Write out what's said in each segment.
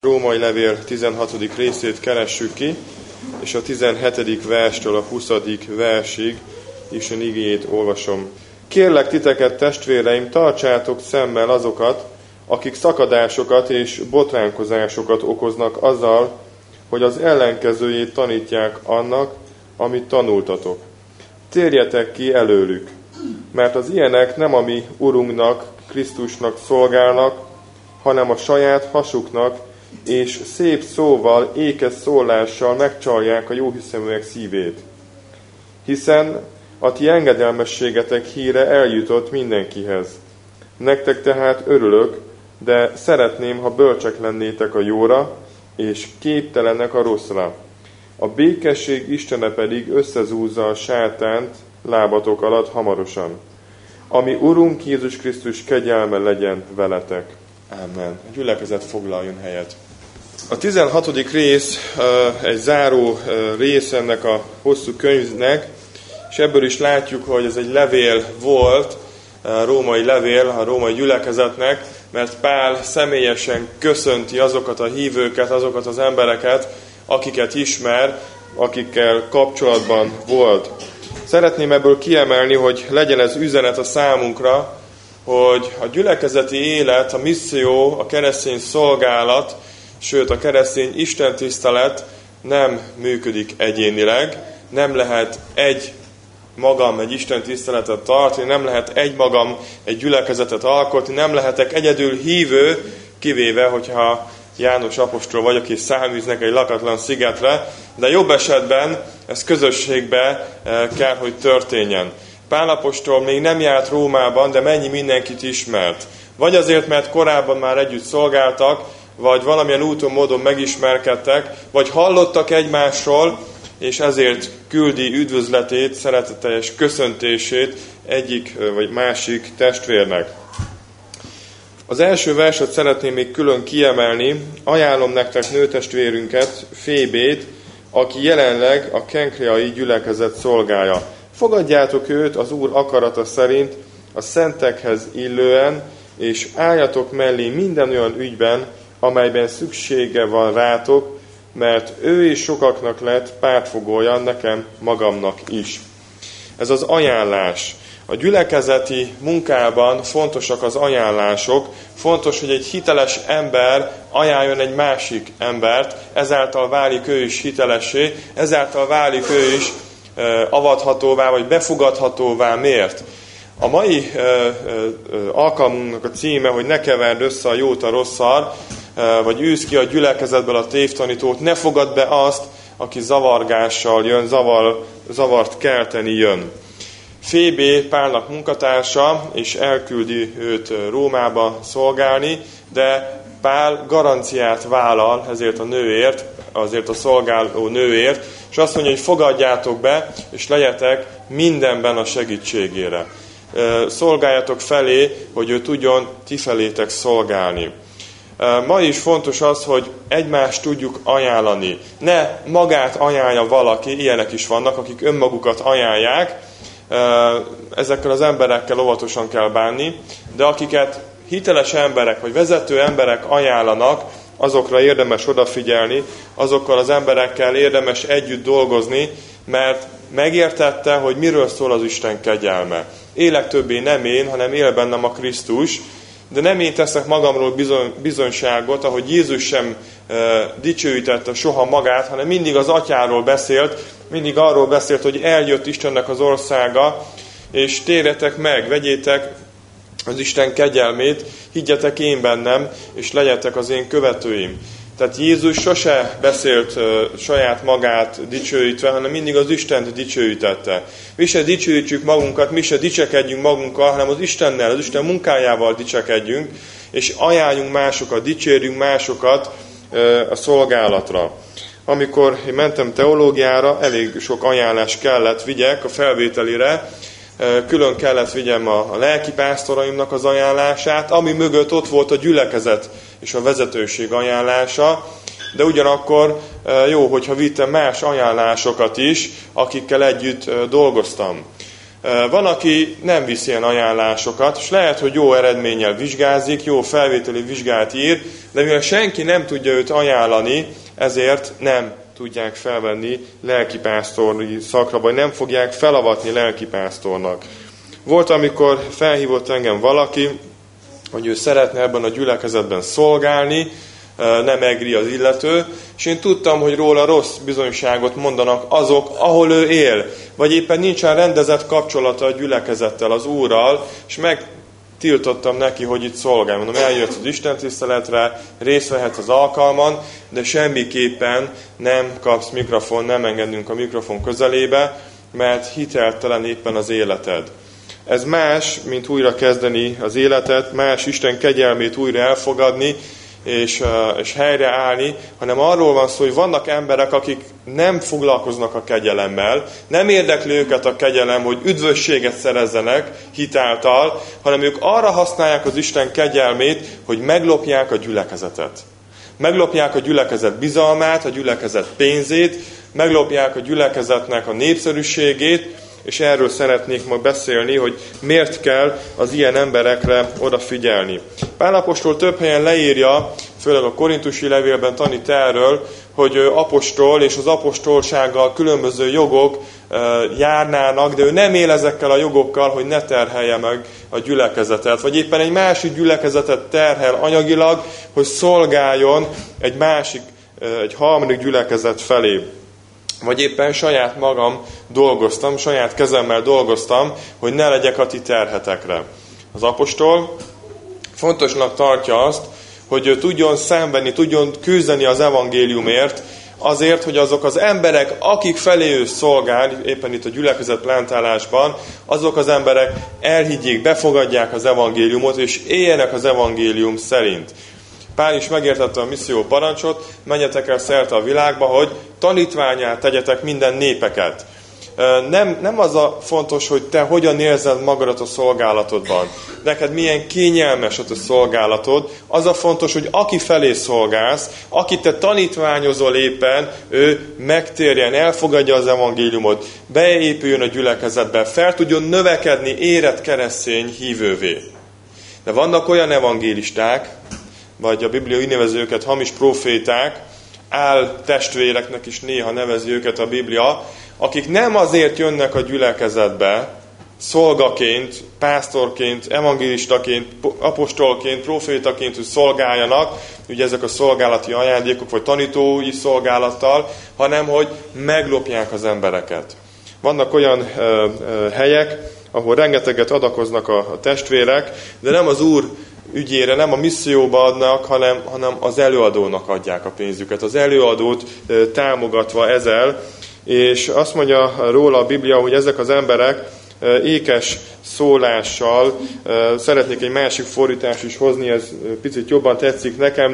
Római levél 16. részét keressük ki, és a 17. verstől a 20. versig Isten igéjét olvasom. Kérlek titeket, testvéreim, tartsátok szemmel azokat, akik szakadásokat és botránkozásokat okoznak azzal, hogy az ellenkezőjét tanítják annak, amit tanultatok. Térjetek ki előlük, mert az ilyenek nem a mi Urunknak, Krisztusnak szolgálnak, hanem a saját hasuknak, és szép szóval, ékes szólással megcsalják a jóhiszeműek szívét. Hiszen a ti engedelmességetek híre eljutott mindenkihez. Nektek tehát örülök, de szeretném, ha bölcsek lennétek a jóra, és képtelenek a rosszra. A békesség Istene pedig összezúzza a sátánt lábatok alatt hamarosan. Ami Urunk Jézus Krisztus kegyelme legyen veletek. Amen. A gyülekezet foglaljon helyet. A 16. rész egy záró rész ennek a hosszú könyvnek, és ebből is látjuk, hogy ez egy levél volt, római levél a római gyülekezetnek, mert Pál személyesen köszönti azokat a hívőket, azokat az embereket, akiket ismer, akikkel kapcsolatban volt. Szeretném ebből kiemelni, hogy legyen ez üzenet a számunkra, hogy a gyülekezeti élet, a misszió, a keresztény szolgálat, sőt a keresztény istentisztelet nem működik egyénileg, nem lehet egy istentiszteletet tartani, nem lehet egy magam egy gyülekezetet alkotni, nem lehetek egyedül hívő, kivéve, hogyha János apostol vagyok és száműznek egy lakatlan szigetre, de jobb esetben ez közösségbe kell, hogy történjen. Pál apostol még nem járt Rómában, de mennyi mindenkit ismert. Vagy azért, mert korábban már együtt szolgáltak, vagy valamilyen úton, módon megismerkedtek, vagy hallottak egymásról, és ezért küldi üdvözletét, szeretetteljes köszöntését egyik vagy másik testvérnek. Az első verset szeretném még külön kiemelni. Ajánlom nektek nőtestvérünket, Fébét, aki jelenleg a kenkreai gyülekezet szolgálja. Fogadjátok őt az Úr akarata szerint, a szentekhez illően, és álljatok mellé minden olyan ügyben, amelyben szüksége van rátok, mert ő is sokaknak lett pártfogója, nekem magamnak is. Ez az ajánlás. A gyülekezeti munkában fontosak az ajánlások, fontos, hogy egy hiteles ember ajánljon egy másik embert, ezáltal válik ő is hitelessé, ezáltal válik ő is avathatóvá, vagy befogadhatóvá. Miért? A mai alkalmunknak a címe, hogy ne keverd össze a jót a rosszal, vagy űzd ki a gyülekezetből a tévtanítót, ne fogad be azt, aki zavargással jön, zavart kelteni jön. Fébé Pálnak munkatársa, és elküldi őt Rómába szolgálni, de Pál garanciát vállal ezért a nőért, azért a szolgáló nőért, és azt mondja, hogy fogadjátok be, és legyetek mindenben a segítségére. Szolgáljatok felé, hogy ő tudjon ti felétek szolgálni. Ma is fontos az, hogy egymást tudjuk ajánlani. Ne magát ajánlja valaki, ilyenek is vannak, akik önmagukat ajánlják. Ezekkel az emberekkel óvatosan kell bánni, de akiket hiteles emberek vagy vezető emberek ajánlanak, azokra érdemes odafigyelni, azokkal az emberekkel érdemes együtt dolgozni, mert megértette, hogy miről szól az Isten kegyelme. Élek többé nem én, hanem él bennem a Krisztus, de nem én teszek magamról bizonyságot, ahogy Jézus sem dicsőítette soha magát, hanem mindig az Atyáról beszélt, mindig arról beszélt, hogy eljött Istennek az országa, és térjetek meg, vegyétek az Isten kegyelmét, higgyetek én bennem, és legyetek az én követőim. Tehát Jézus sose beszélt saját magát dicsőítve, hanem mindig az Istent dicsőítette. Mi se dicsőítsük magunkat, mi se dicsekedjünk magunkkal, hanem az Istennel, az Isten munkájával dicsekedjünk, és ajánljunk másokat, dicsérjünk másokat a szolgálatra. Amikor én mentem teológiára, elég sok ajánlás kellett vigyek a felvételire, külön kellett vigyem a lelkipásztoraimnak az ajánlását, ami mögött ott volt a gyülekezet és a vezetőség ajánlása, de ugyanakkor jó, hogyha vittem más ajánlásokat is, akikkel együtt dolgoztam. Van, aki nem visz ilyen ajánlásokat, és lehet, hogy jó eredménnyel vizsgázik, jó felvételi vizsgát ír, de mivel senki nem tudja őt ajánlani, ezért nem tudják felvenni lelkipásztori szakra, vagy nem fogják felavatni lelkipásztornak. Volt, amikor felhívott engem valaki, hogy ő szeretne ebben a gyülekezetben szolgálni, nem egri az illető, és én tudtam, hogy róla rossz bizonyságot mondanak azok, ahol ő él, vagy éppen nincsen rendezett kapcsolata a gyülekezettel, az Úrral, és megtiltottam neki, hogy itt szolgál. Mondom, eljössz az istentiszteletre, részt vehetsz az alkalman, de semmiképpen nem kapsz mikrofon, nem engedünk a mikrofon közelébe, mert hiteltelen éppen az életed. Ez más, mint újra kezdeni az életet, más Isten kegyelmét újra elfogadni, és helyreállni, hanem arról van szó, hogy vannak emberek, akik nem foglalkoznak a kegyelemmel, nem érdekli őket a kegyelem, hogy üdvösséget szerezzenek hitáltal, hanem ők arra használják az Isten kegyelmét, hogy meglopják a gyülekezetet. Meglopják a gyülekezet bizalmát, a gyülekezet pénzét, meglopják a gyülekezetnek a népszerűségét, és erről szeretnék ma beszélni, hogy miért kell az ilyen emberekre odafigyelni. Pál apostol több helyen leírja, főleg a korintusi levélben tanít erről, hogy apostol és az apostolsággal különböző jogok járnának, de ő nem él ezekkel a jogokkal, hogy ne terhelje meg a gyülekezetet, vagy éppen egy másik gyülekezetet terhel anyagilag, hogy szolgáljon egy harmadik gyülekezet felé. Vagy éppen saját magam dolgoztam, saját kezemmel dolgoztam, hogy ne legyek a ti terhetekre. Az apostol fontosnak tartja azt, hogy tudjon szenvedni, tudjon küzdeni az evangéliumért, azért, hogy azok az emberek, akik felé ő szolgál, éppen itt a gyülekezet plántálásban, azok az emberek elhiggyék, befogadják az evangéliumot, és éljenek az evangélium szerint. Pál is megértette a misszió parancsot, menjetek el szerte a világba, hogy tanítvánnyá tegyetek minden népeket. Nem az a fontos, hogy te hogyan érzed magadat a szolgálatodban. Neked milyen kényelmes a te szolgálatod. Az a fontos, hogy aki felé szolgálsz, akit te tanítványozol éppen, ő megtérjen, elfogadja az evangéliumot, beépüljön a gyülekezetbe, fel tudjon növekedni érett keresztény hívővé. De vannak olyan evangélisták, vagy a Biblia úgy nevezi őket hamis proféták, áltestvéreknek is néha nevezi őket a Biblia, akik nem azért jönnek a gyülekezetbe, szolgaként, pásztorként, evangélistaként, apostolként, profétaként, hogy szolgáljanak, ugye ezek a szolgálati ajándékok, vagy tanítói szolgálattal, hanem hogy meglopják az embereket. Vannak olyan helyek, ahol rengeteget adakoznak a testvérek, de nem az Úr ügyére, nem a misszióba adnak, hanem az előadónak adják a pénzüket. Az előadót támogatva ezzel, és azt mondja róla a Biblia, hogy ezek az emberek ékes szólással, szeretnék egy másik fordítást is hozni, ez picit jobban tetszik nekem,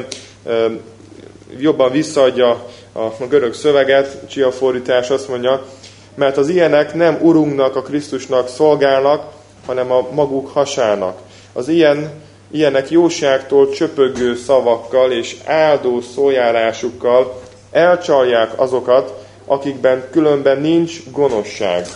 jobban visszaadja a görög szöveget, Csia fordítás azt mondja, mert az ilyenek nem Urunknak, a Krisztusnak szolgálnak, hanem a maguk hasának. Az ilyenek jóságtól csöpögő szavakkal és áldó szójárásukkal elcsalják azokat, akikben különben nincs gonoszság.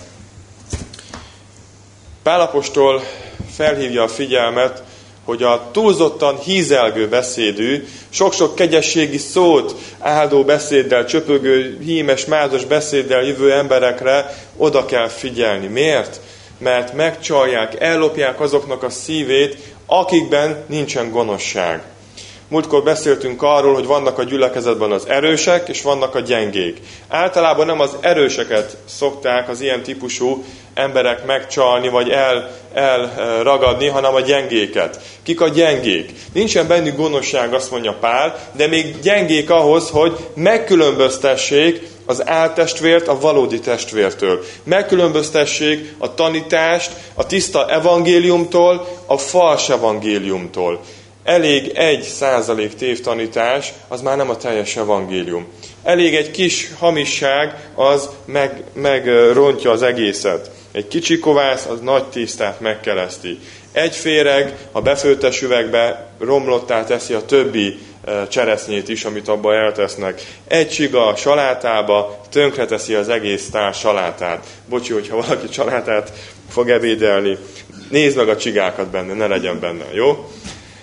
Pál apostol felhívja a figyelmet, hogy a túlzottan hízelgő beszédű, sok-sok kegyességi szót áldó beszéddel, csöpögő, hímes, mázos beszéddel jövő emberekre oda kell figyelni. Miért? Mert megcsalják, ellopják azoknak a szívét, akikben nincsen gonoszság. Múltkor beszéltünk arról, hogy vannak a gyülekezetben az erősek, és vannak a gyengék. Általában nem az erőseket szokták az ilyen típusú emberek megcsalni, vagy elragadni, hanem a gyengéket. Kik a gyengék? Nincsen bennük gonoszság, azt mondja Pál, de még gyengék ahhoz, hogy megkülönböztessék az áltestvért a valódi testvértől. Megkülönböztessék a tanítást a tiszta evangéliumtól, a fals evangéliumtól. Elég 1% tévtanítás, az már nem a teljes evangélium. Elég egy kis hamisság, az megrontja az egészet. Egy kicsi kovász, az nagy tésztát megkeleszti. Egy féreg a befőttes üvegbe romlottá teszi a többi cseresznyét is, amit abba eltesznek. Egy csiga a salátába tönkreteszi az egész tál salátát. Bocsi, hogyha valaki salátát fog ebédelni, nézd meg a csigákat benne, ne legyen benne, jó?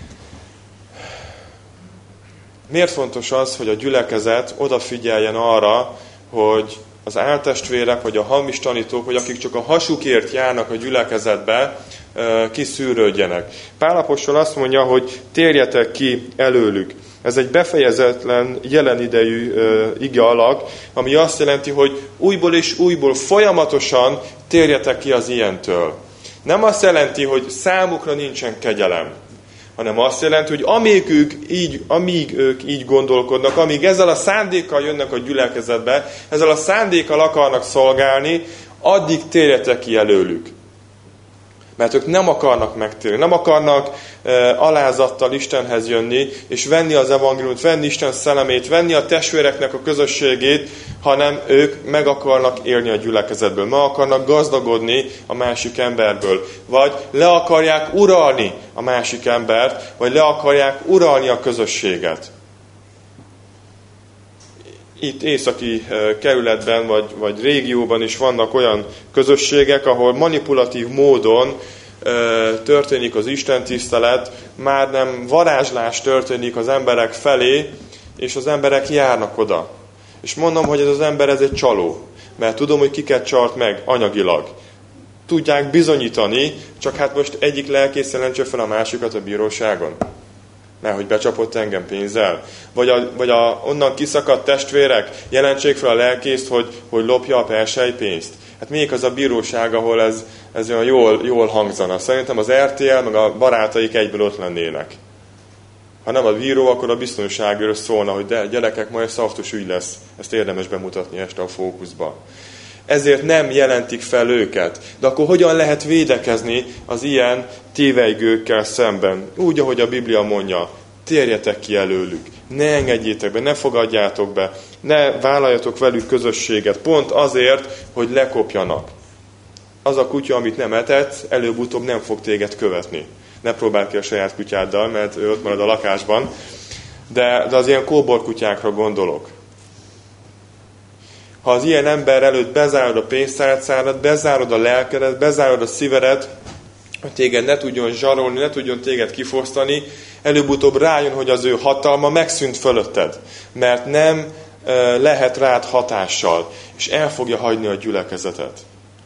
Miért fontos az, hogy a gyülekezet odafigyeljen arra, hogy az áltestvérek, vagy a hamis tanítók, vagy akik csak a hasukért járnak a gyülekezetbe, kiszűrődjenek. Pál apostol azt mondja, hogy térjetek ki előlük. Ez egy befejezetlen, jelen idejű ige alak, ami azt jelenti, hogy újból és újból folyamatosan térjetek ki az ilyentől. Nem azt jelenti, hogy számukra nincsen kegyelem, hanem azt jelenti, hogy amíg ők így gondolkodnak, amíg ezzel a szándékkal jönnek a gyülekezetbe, ezzel a szándékkal akarnak szolgálni, addig térjetek ki előlük. Mert ők nem akarnak megtérni, nem akarnak alázattal Istenhez jönni, és venni az evangéliumot, venni Isten szellemét, venni a testvéreknek a közösségét, hanem ők meg akarnak élni a gyülekezetből, meg akarnak gazdagodni a másik emberből, vagy le akarják uralni a másik embert, vagy le akarják uralni a közösséget. Itt északi kerületben, vagy régióban is vannak olyan közösségek, ahol manipulatív módon történik az istentisztelet, már nem varázslás történik az emberek felé, és az emberek járnak oda. És mondom, hogy ez az ember ez egy csaló, mert tudom, hogy kiket csalt meg anyagilag. Tudják bizonyítani, csak hát most egyik lelkész jelentse fel a másikat a bíróságon. Mert hogy becsapott engem pénzzel. Vagy onnan kiszakadt testvérek jelentsék fel a lelkészt, hogy lopja a perselypénzt. Hát még az a bíróság, ahol ez olyan jól hangzana. Szerintem az RTL meg a barátaik egyből ott lennének. Ha nem a bíró, akkor a biztonságőr szólna, hogy de gyerekek, majd szaftos ügy lesz. Ezt érdemes bemutatni este a fókuszba. Ezért nem jelentik fel őket. De akkor hogyan lehet védekezni az ilyen tévejgőkkel szemben? Úgy, ahogy a Biblia mondja, térjetek ki előlük. Ne engedjétek be, ne fogadjátok be, ne vállaljatok velük közösséget. Pont azért, hogy lekopjanak. Az a kutya, amit nem etetsz, előbb-utóbb nem fog téged követni. Ne próbálj ki a saját kutyáddal, mert ő ott marad a lakásban. De az ilyen kóborkutyákra gondolok. Ha az ilyen ember előtt bezárod a pénztárcádat, bezárod a lelkedet, bezárod a szívedet, hogy téged ne tudjon zsarolni, ne tudjon téged kifosztani, előbb-utóbb rájön, hogy az ő hatalma megszűnt fölötted, mert nem lehet rád hatással, és el fogja hagyni a gyülekezetet.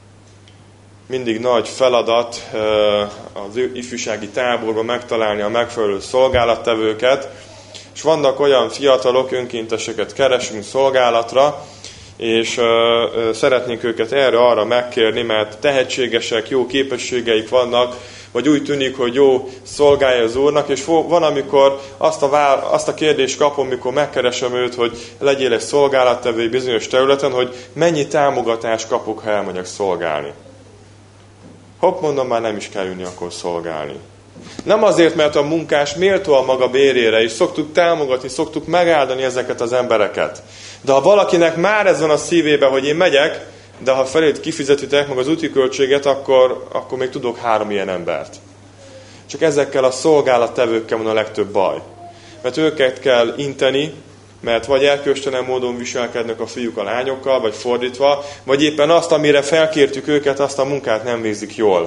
Mindig nagy feladat az ifjúsági táborban megtalálni a megfelelő szolgálattevőket, és vannak olyan fiatalok, önkénteseket keresünk szolgálatra, és szeretnénk őket erre-arra megkérni, mert tehetségesek, jó képességeik vannak, vagy úgy tűnik, hogy jó szolgálja az Úrnak, és van, amikor azt a kérdést kapom, mikor megkeresem őt, hogy legyél egy szolgálattevő bizonyos területen, hogy mennyi támogatást kapok, ha elmegyek szolgálni. Hopp, mondom, már nem is kell jönni akkor szolgálni. Nem azért, mert a munkás méltó a maga bérére, és szoktuk támogatni, szoktuk megáldani ezeket az embereket. De ha valakinek már ez van a szívében, hogy én megyek, de ha felét kifizetitek meg az úti költséget, akkor még tudok 3 ilyen embert. Csak ezekkel a szolgálattevőkkel van a legtöbb baj. Mert őket kell inteni, mert vagy erkölcstelen módon viselkednek a fiúk a lányokkal, vagy fordítva, vagy éppen azt, amire felkértük őket, azt a munkát nem végzik jól.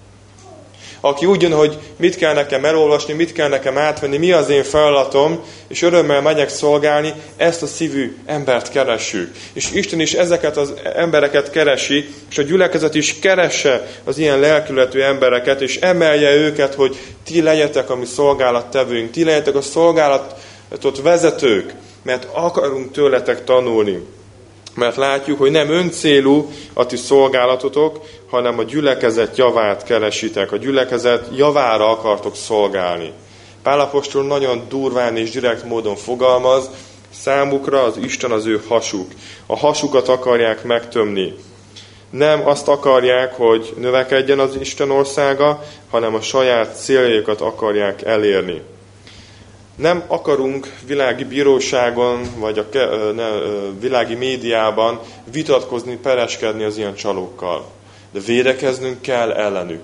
Aki úgy jön, hogy mit kell nekem elolvasni, mit kell nekem átvenni, mi az én feladatom, és örömmel megyek szolgálni, ezt a szívű embert keressük. És Isten is ezeket az embereket keresi, és a gyülekezet is keresse az ilyen lelkületű embereket, és emelje őket, hogy ti legyetek a mi szolgálattevőink, ti legyetek a szolgálatot vezetők, mert akarunk tőletek tanulni. Mert látjuk, hogy nem öncélú a ti szolgálatotok, hanem a gyülekezet javát keresitek, a gyülekezet javára akartok szolgálni. Pál apostol nagyon durván és direkt módon fogalmaz, számukra az Isten az ő hasuk. A hasukat akarják megtömni. Nem azt akarják, hogy növekedjen az Isten országa, hanem a saját céljaikat akarják elérni. Nem akarunk világi bíróságon, vagy a világi médiában vitatkozni, pereskedni az ilyen csalókkal. De védekeznünk kell ellenük.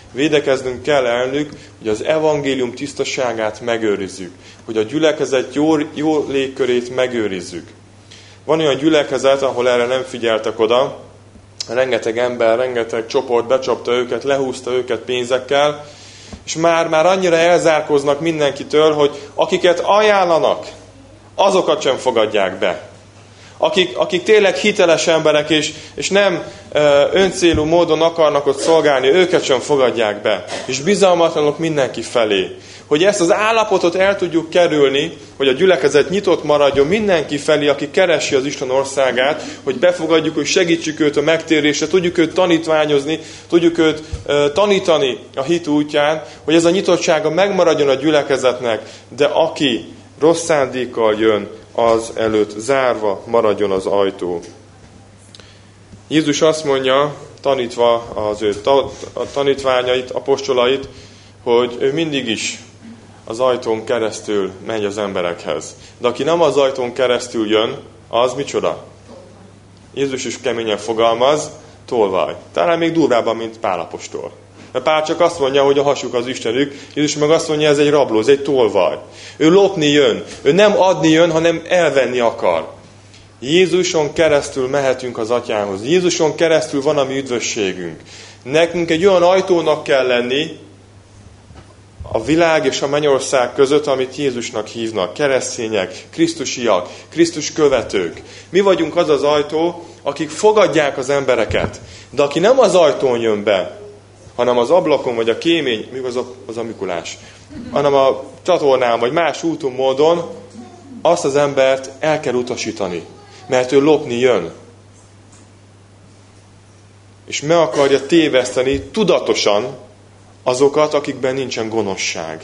Védekeznünk kell ellenük, hogy az evangélium tisztaságát megőrizzük, hogy a gyülekezet jó légkörét megőrizzük. Van olyan gyülekezet, ahol erre nem figyeltek oda, rengeteg ember, rengeteg csoport becsapta őket, lehúzta őket pénzekkel, és már annyira elzárkóznak mindenkitől, hogy akiket ajánlanak, azokat sem fogadják be. Akik tényleg hiteles emberek, és nem öncélú módon akarnak ott szolgálni, őket sem fogadják be. És bizalmatlanok mindenki felé. Hogy ezt az állapotot el tudjuk kerülni, hogy a gyülekezet nyitott maradjon mindenki felé, aki keresi az Isten országát, hogy befogadjuk, hogy segítsük őt a megtérésre, tudjuk őt tanítványozni, tudjuk őt tanítani a hit útján, hogy ez a nyitottsága megmaradjon a gyülekezetnek, de aki rossz szándékkal jön, az előtt zárva maradjon az ajtó. Jézus azt mondja, tanítva az ő tanítványait, apostolait, hogy ő mindig is az ajtón keresztül megy az emberekhez. De aki nem az ajtón keresztül jön, az micsoda? Jézus is keményen fogalmaz, tolvaj. Talán még durvábban, mint Pál apostol. Mert Pál csak azt mondja, hogy a hasuk az Istenük, Jézus meg azt mondja, ez egy rabló, ez egy tolvaj. Ő lopni jön, ő nem adni jön, hanem elvenni akar. Jézuson keresztül mehetünk az Atyához. Jézuson keresztül van a mi üdvösségünk. Nekünk egy olyan ajtónak kell lenni a világ és a mennyország között, amit Jézusnak hívnak. Keresztények, krisztusiak, Krisztus követők. Mi vagyunk az az ajtó, akik fogadják az embereket. De aki nem az ajtón jön be, hanem az ablakon, vagy a kémény, mi az a Mikulás, hanem a csatornán, vagy más úton, módon, azt az embert el kell utasítani. Mert ő lopni jön. És meg akarja téveszteni tudatosan azokat, akikben nincsen gonoszság.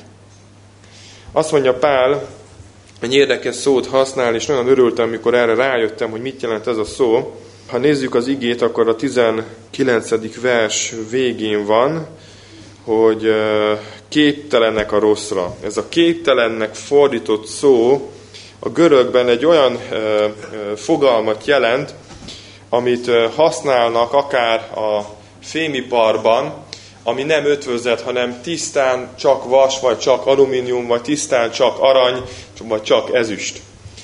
Azt mondja Pál, egy érdekes szót használ, és nagyon örültem, amikor erre rájöttem, hogy mit jelent ez a szó. Ha nézzük az igét, akkor a 19. vers végén van, hogy képtelenek a rosszra. Ez a képtelennek fordított szó a görögben egy olyan fogalmat jelent, amit használnak akár a fémiparban, ami nem ötvözet, hanem tisztán csak vas, vagy csak alumínium, vagy tisztán csak arany, vagy csak ezüst.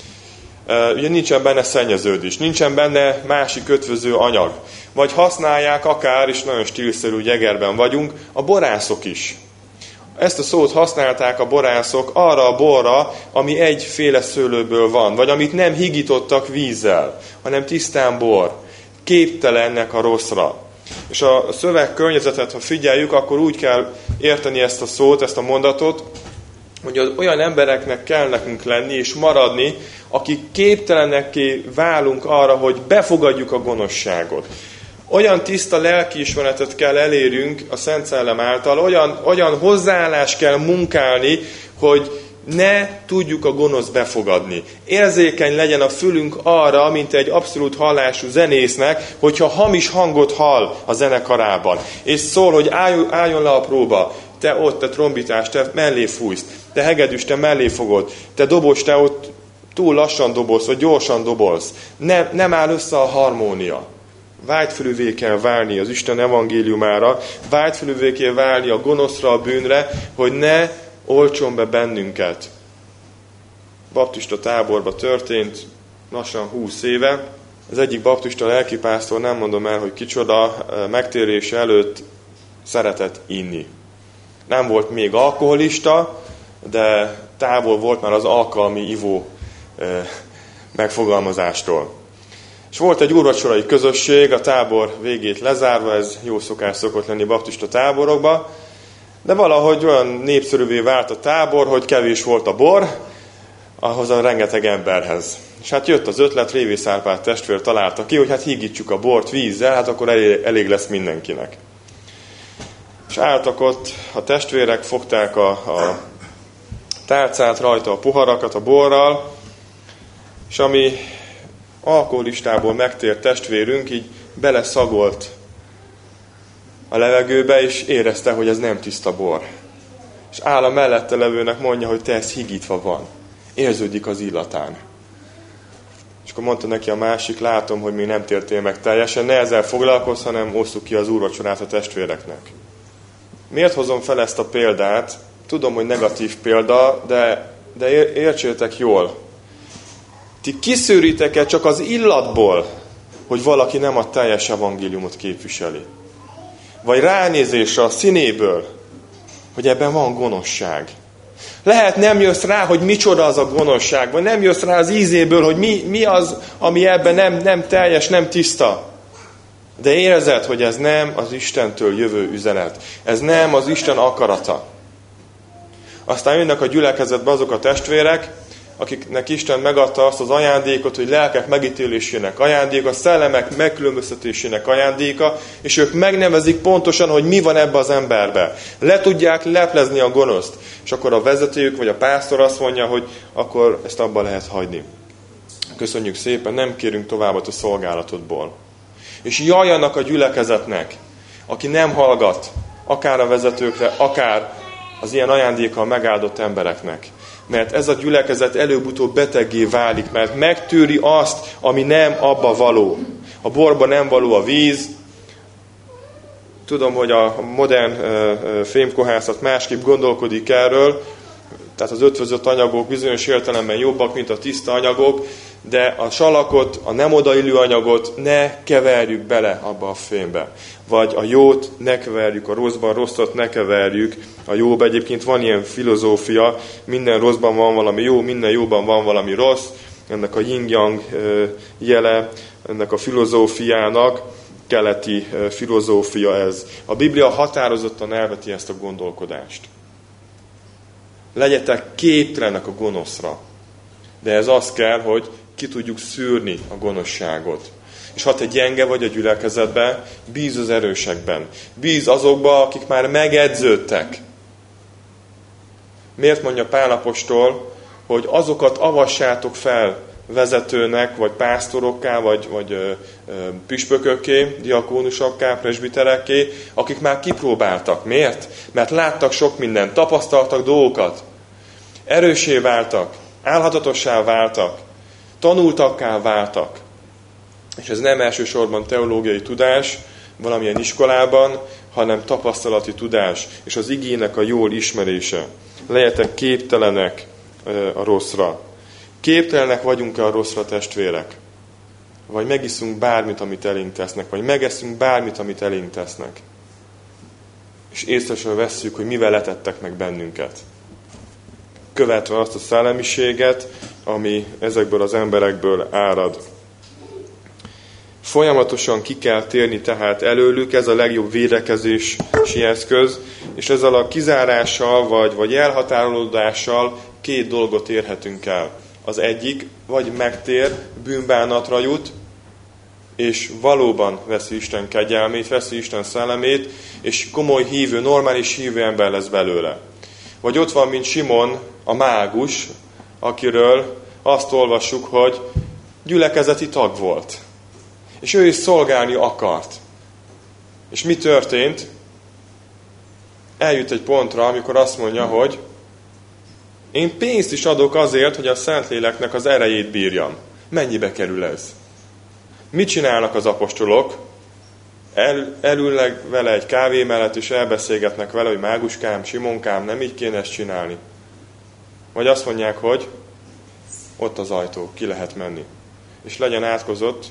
Ugye nincsen benne szennyeződés, nincsen benne másik ötvöző anyag. Vagy használják akár, és nagyon stílszerű jegerben vagyunk, a borászok is. Ezt a szót használták a borászok arra a borra, ami egyféle szőlőből van, vagy amit nem higítottak vízzel, hanem tisztán bor. Képtelennek a rosszra. És a szövegkörnyezetet, ha figyeljük, akkor úgy kell érteni ezt a szót, ezt a mondatot, hogy olyan embereknek kell nekünk lenni és maradni, akik képtelenekké válunk arra, hogy befogadjuk a gonoszságot. Olyan tiszta lelkiismeretet kell elérjünk a Szent Szellem által, olyan hozzáállást kell munkálni, hogy ne tudjuk a gonosz befogadni. Érzékeny legyen a fülünk arra, mint egy abszolút hallású zenésznek, hogyha hamis hangot hall a zenekarában. És szól, hogy álljon le a próba. Te ott, te trombitás, te mellé fújsz. Te hegedűs, te mellé fogod. Te dobos, te ott túl lassan dobolsz, vagy gyorsan dobolsz. Nem áll össze a harmónia. Vágyfülűvé kell válni az Isten evangéliumára, vágyfülűvé kell válni a gonoszra, a bűnre, hogy ne oltson be bennünket. Baptista táborba történt, lassan 20 éve. Az egyik baptista lelkipásztor, nem mondom el, hogy kicsoda, megtérése előtt szeretett inni. Nem volt még alkoholista, de távol volt már az alkalmi ivó megfogalmazástól. És volt egy úrvacsorai közösség, a tábor végét lezárva, ez jó szokás szokott lenni baptista táborokban, de valahogy olyan népszerűvé vált a tábor, hogy kevés volt a bor, ahhoz a rengeteg emberhez. És hát jött az ötlet, Révész Árpád testvér találta ki, hogy hát hígítsuk a bort vízzel, hát akkor elég lesz mindenkinek. És álltak ott a testvérek, fogták a tálcát, rajta a poharakat a borral, és ami alkoholistából megtért testvérünk így beleszagolt a levegőbe, és érezte, hogy ez nem tiszta bor. És áll a mellette levőnek, mondja, hogy te ez higítva van. Érződik az illatán. És akkor mondta neki a másik, látom, hogy még nem tértél meg teljesen, ne ezzel foglalkozz, hanem osszuk ki az úrvacsorát a testvéreknek. Miért hozom fel ezt a példát? Tudom, hogy negatív példa, de értsétek jól. Ti kiszűritek-e csak az illatból, hogy valaki nem a teljes evangéliumot képviseli? Vagy ránézésre a színéből, hogy ebben van gonoszság? Lehet nem jössz rá, hogy micsoda az a gonoszság, vagy nem jössz rá az ízéből, hogy mi az, ami ebben nem teljes, nem tiszta. De érzed, hogy ez nem az Istentől jövő üzenet. Ez nem az Isten akarata. Aztán jönnek a gyülekezetbe azok a testvérek, akiknek Isten megadta azt az ajándékot, hogy lelkek megítélésének ajándéka, szellemek megkülönböztetésének ajándéka, és ők megnevezik pontosan, hogy mi van ebbe az emberbe. Le tudják leplezni a gonoszt. És akkor a vezetőjük, vagy a pásztor azt mondja, hogy akkor ezt abba lehet hagyni. Köszönjük szépen, nem kérünk továbbat a szolgálatodból. És jaj annak a gyülekezetnek, aki nem hallgat, akár a vezetőkre, akár az ilyen ajándékkal megáldott embereknek. Mert ez a gyülekezet előbb-utóbb beteggé válik, mert megtűri azt, ami nem abba való. A borba nem való a víz. Tudom, hogy a modern fémkohászat másképp gondolkodik erről, tehát az ötvözött anyagok bizonyos értelemben jobbak, mint a tiszta anyagok, de a salakot, a nem odaillő anyagot ne keverjük bele abba a fémbe. Vagy a jót ne keverjük, a rosszban rosszat ne keverjük. A jóban egyébként van ilyen filozófia, minden rosszban van valami jó, minden jóban van valami rossz. Ennek a yin-yang jele, ennek a filozófiának, keleti filozófia ez. A Biblia határozottan elveti ezt a gondolkodást. Legyetek képtelenek a gonoszra. De ez az kell, hogy ki tudjuk szűrni a gonoszságot. És ha te gyenge vagy a gyülekezetben, bíz az erősekben. Bíz azokba, akik már megedződtek. Miért mondja Pál apostol, hogy azokat avassátok fel vezetőnek, vagy pásztorokká, vagy püspökökké, diakónusokká, presbiterekké, akik már kipróbáltak. Miért? Mert láttak sok mindent, tapasztaltak dolgokat, erőssé váltak, álhatatossá váltak, tanultakká váltak. És ez nem elsősorban teológiai tudás valamilyen iskolában, hanem tapasztalati tudás, és az igének a jól ismerése. Legyetek képtelenek a rosszra. Képtelenek vagyunk-e a rosszra, testvérek? Vagy megiszunk bármit, amit elénk tesznek, vagy megeszünk bármit, amit elénk tesznek. És észre sem vesszük, hogy mivel letettek meg bennünket. Követve azt a szellemiséget, ami ezekből az emberekből árad. Folyamatosan ki kell térni tehát előlük, ez a legjobb védekezési eszköz, és ezzel a kizárással vagy elhatárolódással két dolgot érhetünk el. Az egyik, vagy megtér, bűnbánatra jut, és valóban veszi Isten kegyelmét, veszi Isten szellemét, és komoly hívő, normális hívő ember lesz belőle. Vagy ott van, mint Simon, a mágus, akiről azt olvassuk, hogy gyülekezeti tag volt. És ő is szolgálni akart. És mi történt? Eljut egy pontra, amikor azt mondja, hogy én pénzt is adok azért, hogy a Szentléleknek az erejét bírjam. Mennyibe kerül ez? Mit csinálnak az apostolok? Elülnek vele egy kávé mellett, és elbeszélgetnek vele, hogy máguskám, Simonkám, nem így kéne ezt csinálni. Vagy azt mondják, hogy ott az ajtó, ki lehet menni. És legyen átkozott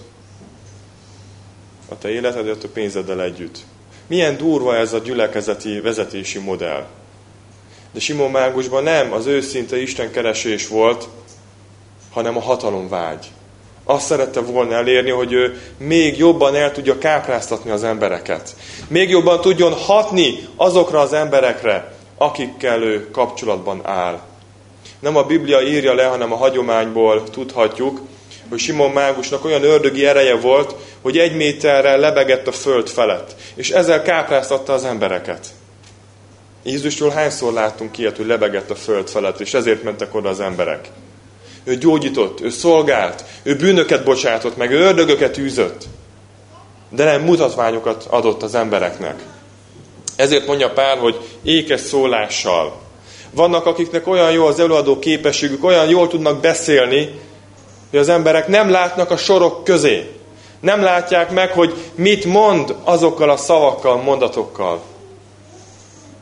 a te életedet a pénzeddel együtt. Milyen durva ez a gyülekezeti vezetési modell. De Simon mágusban nem az őszinte istenkeresés volt, hanem a hatalomvágy. Azt szerette volna elérni, hogy ő még jobban el tudja kápráztatni az embereket. Még jobban tudjon hatni azokra az emberekre, akikkel ő kapcsolatban áll. Nem a Biblia írja le, hanem a hagyományból tudhatjuk, hogy Simon mágusnak olyan ördögi ereje volt, hogy 1 méterrel lebegett a föld felett. És ezzel kápráztatta az embereket. Jézusról hányszor láttunk ilyet, hogy lebegett a föld felett, és ezért mentek oda az emberek. Ő gyógyított, ő szolgált, ő bűnöket bocsátott meg, ő ördögöket űzött. De nem mutatványokat adott az embereknek. Ezért mondja Pál, hogy ékes szólással. Vannak, akiknek olyan jó az előadó képességük, olyan jól tudnak beszélni, hogy az emberek nem látnak a sorok közé. Nem látják meg, hogy mit mond azokkal a szavakkal, mondatokkal.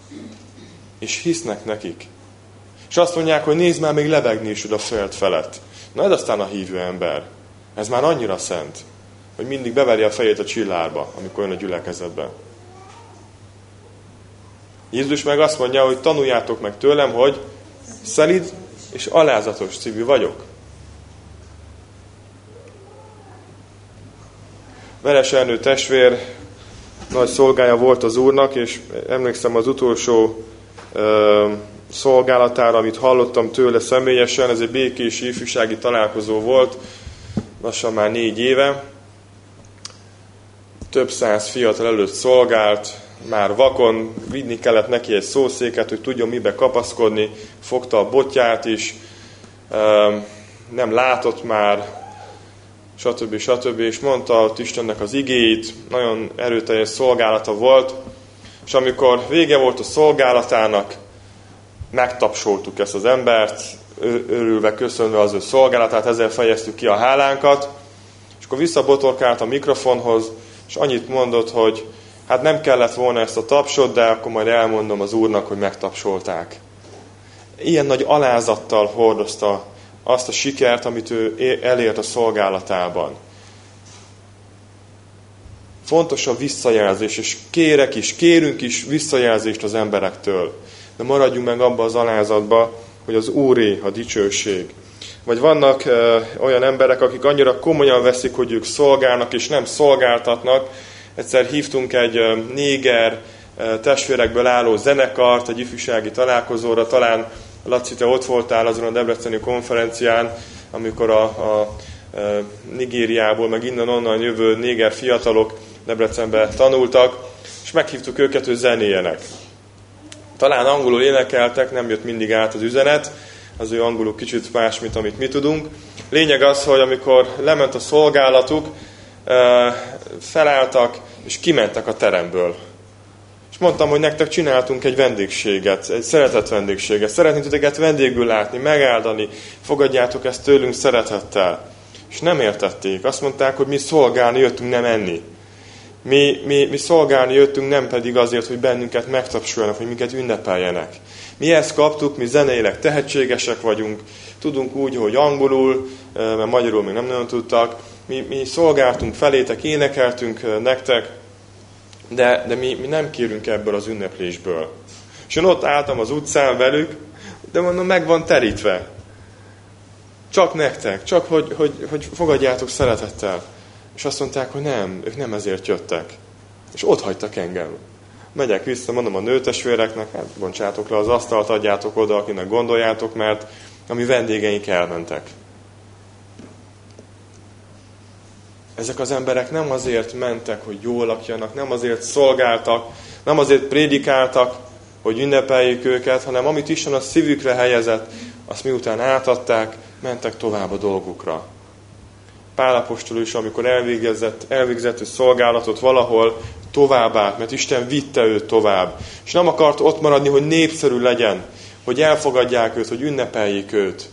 és hisznek nekik. És azt mondják, hogy nézd már, még lebegni is a föld felett. Na ez aztán a hívő ember. Ez már annyira szent, hogy mindig beveri a fejét a csillárba, amikor jön a gyülekezetbe. Jézus meg azt mondja, hogy tanuljátok meg tőlem, hogy szelíd és alázatos szívű vagyok. Veres Ernő testvér nagy szolgája volt az Úrnak, és emlékszem az utolsó szolgálatára, amit hallottam tőle személyesen, ez egy békési ifjúsági találkozó volt, lassan már 4 éve. Több száz fiatal előtt szolgált, már vakon, vinni kellett neki egy szószéket, hogy tudjon mibe kapaszkodni, fogta a botját is, nem látott már, stb. És mondta ott Istennek az igéit, nagyon erőteljes szolgálata volt, és amikor vége volt a szolgálatának, megtapsoltuk ezt az embert, örülve, köszönve az ő szolgálatát, ezzel fejeztük ki a hálánkat, és akkor visszabotorkált a mikrofonhoz, és annyit mondott, hogy hát nem kellett volna ezt a tapsot, de akkor majd elmondom az Úrnak, hogy megtapsolták. Ilyen nagy alázattal hordozta azt a sikert, amit ő elért a szolgálatában. Fontos a visszajelzés, és kérünk is visszajelzést az emberektől. De maradjunk meg abba az alázatba, hogy az Úré a dicsőség. Vagy vannak olyan emberek, akik annyira komolyan veszik, hogy ők szolgálnak, és nem szolgáltatnak. Egyszer hívtunk egy néger testvérekből álló zenekart egy ifjúsági találkozóra. Talán Laci, te ott voltál azon a debreceni konferencián, amikor a Nigériából, meg innen-onnan jövő néger fiatalok Debrecenben tanultak, és meghívtuk őket, hogy zenéjenek. Talán angolul énekeltek, nem jött mindig át az üzenet, az ő angoluk kicsit más, mint amit mi tudunk. Lényeg az, hogy amikor lement a szolgálatuk, felálltak és kimentek a teremből. És mondtam, hogy nektek csináltunk egy vendégséget, egy szeretett vendégséget. Szeretnénk titeket vendégül látni, megáldani, fogadjátok ezt tőlünk szeretettel. És nem értették. Azt mondták, hogy mi szolgálni jöttünk, nem enni. Mi szolgálni jöttünk, nem pedig azért, hogy bennünket megtapsoljanak, hogy minket ünnepeljenek. Mi ezt kaptuk, mi zeneileg tehetségesek vagyunk, tudunk úgy, hogy angolul, mert magyarul még nem nagyon tudtak. Mi szolgáltunk felétek, énekeltünk nektek, de mi nem kérünk ebből az ünneplésből. És én ott álltam az utcán velük, de mondom, meg van terítve. Csak nektek, csak hogy fogadjátok szeretettel. És azt mondták, hogy nem, ők nem ezért jöttek. És ott hagytak engem. Megyek vissza, mondom a nőtestvéreknek, hát bontsátok le az asztalt, adjátok oda, akinek gondoljátok, mert a mi vendégeink elmentek. Ezek az emberek nem azért mentek, hogy jól lakjanak, nem azért szolgáltak, nem azért prédikáltak, hogy ünnepeljék őket, hanem amit Isten a szívükre helyezett, azt miután átadták, mentek tovább a dolgukra. Pál apostol is, amikor elvégzett szolgálatot valahol, tovább állt, mert Isten vitte őt tovább. És nem akart ott maradni, hogy népszerű legyen, hogy elfogadják őt, hogy ünnepeljék őt.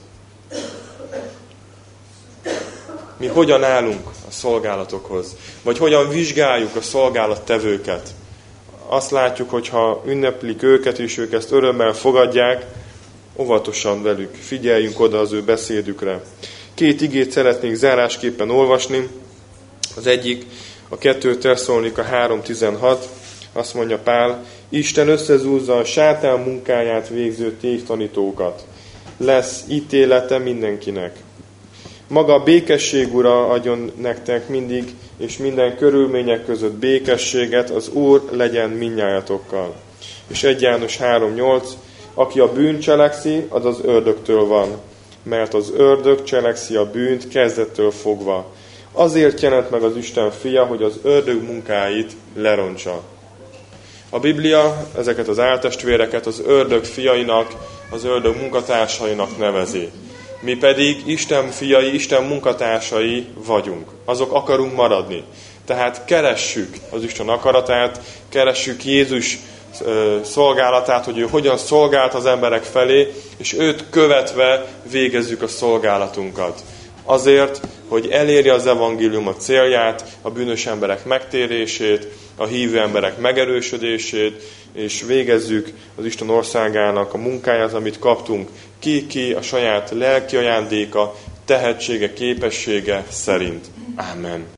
Mi hogyan állunk a szolgálatokhoz? Vagy hogyan vizsgáljuk a szolgálattevőket? Azt látjuk, hogy ha ünneplik őket, és ők ezt örömmel fogadják, óvatosan velük, figyeljünk oda az ő beszédükre. 2 igét szeretnék zárásképpen olvasni. Az egyik, a 2 Tesszalonika 3.16, azt mondja Pál, Isten összezúzza a sátán munkáját végző tévtanítókat. Lesz ítélete mindenkinek. Maga a békesség ura adjon nektek mindig, és minden körülmények között békességet, az Úr legyen mindnyájatokkal. És 1 János 3.8, aki a bűnt cselekszi, az az ördögtől van, mert az ördög cselekszi a bűnt kezdettől fogva. Azért jelent meg az Isten fia, hogy az ördög munkáit lerontsa. A Biblia ezeket az áltestvéreket az ördög fiainak, az ördög munkatársainak nevezi. Mi pedig Isten fiai, Isten munkatársai vagyunk. Azok akarunk maradni. Tehát keressük az Isten akaratát, keressük Jézus szolgálatát, hogy ő hogyan szolgált az emberek felé, és őt követve végezzük a szolgálatunkat. Azért, hogy elérje az evangélium a célját, a bűnös emberek megtérését, a hívő emberek megerősödését, és végezzük az Isten országának a munkáját, amit kaptunk, ki a saját lelki ajándéka, tehetsége, képessége szerint. Amen.